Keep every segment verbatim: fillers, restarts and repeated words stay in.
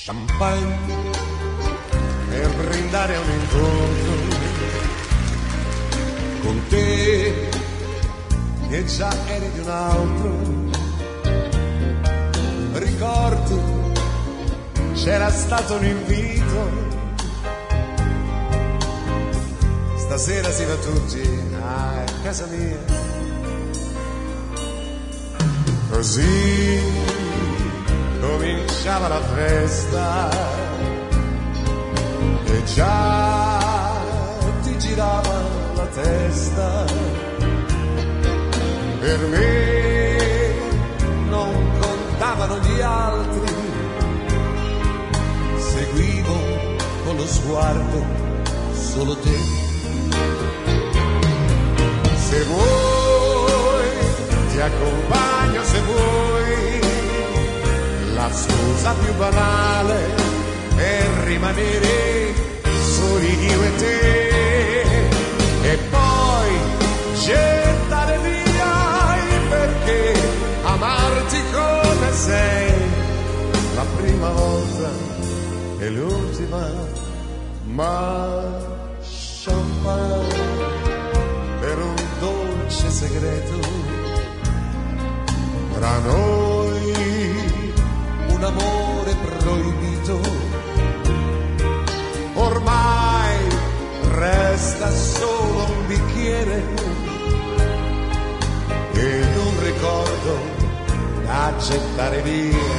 champagne per brindare a un incontro con te che già eri di un altro. Ricordi, c'era stato un invito, stasera si va tutti a casa mia. Così cominciava la festa e già ti girava la testa. Per me non contavano gli altri, seguivo con lo sguardo solo te. Se vuoi ti accompagno, se vuoi, la scusa più banale per rimanere soli io e te, e poi gettare via il perché, amarti come sei, la prima volta e l'ultima, ma champagne per un dolce segreto tra noi, un amore proibito. Ormai resta solo un bicchiere e un ricordo da gettare via.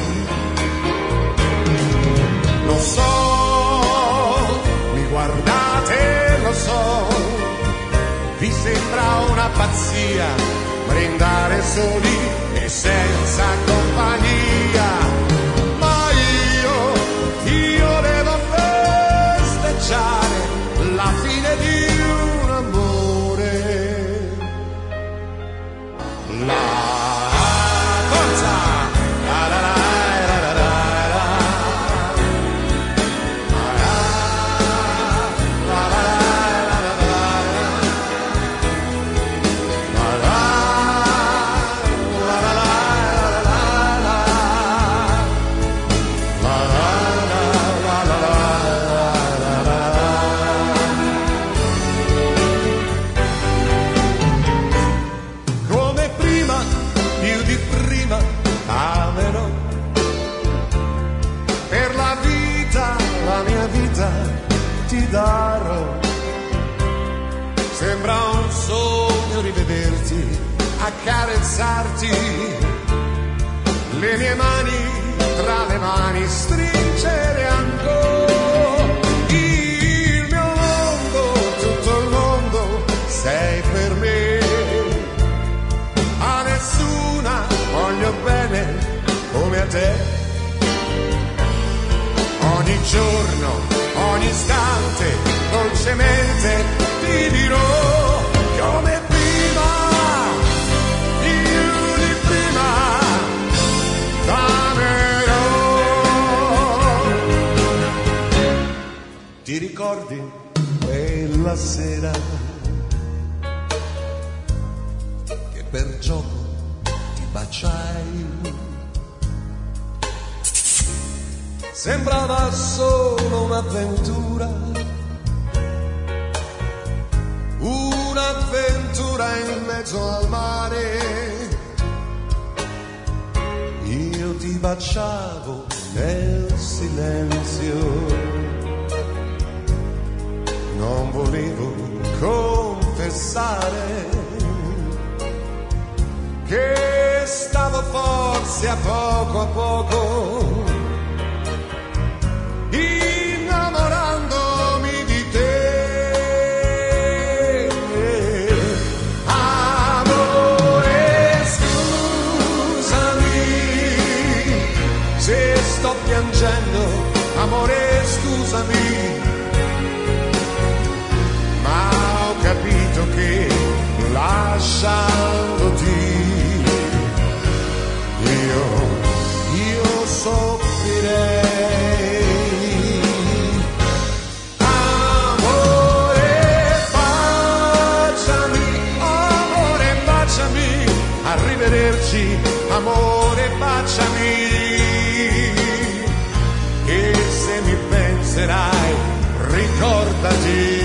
Lo so, mi guardate, lo so, vi sembra una pazzia brindare soli e senza compagnia, ma io, io devo festeggiare la fine di un amore. La forza, la la la la la la la, la la la la ti darò. Sembra un sogno rivederti, accarezzarti, le mie mani tra le mani stringere ancora. Il mio mondo, tutto il mondo sei per me, a nessuna voglio bene come a te. Ogni giorno, ogni istante, dolcemente ti dirò come prima, più di prima, t'amerò. Ti ricordi quella sera che per gioco ti baciai? Sembrava solo un'avventura, un'avventura in mezzo al mare. Io ti baciavo nel silenzio, non volevo confessare che stavo forse a poco a poco innamorandomi di te. Amore, scusami se sto piangendo, amore, scusami, ma ho capito che lasciandoti io, io soffrirei. Arrivederci, amore, baciami, e penserai, ricordati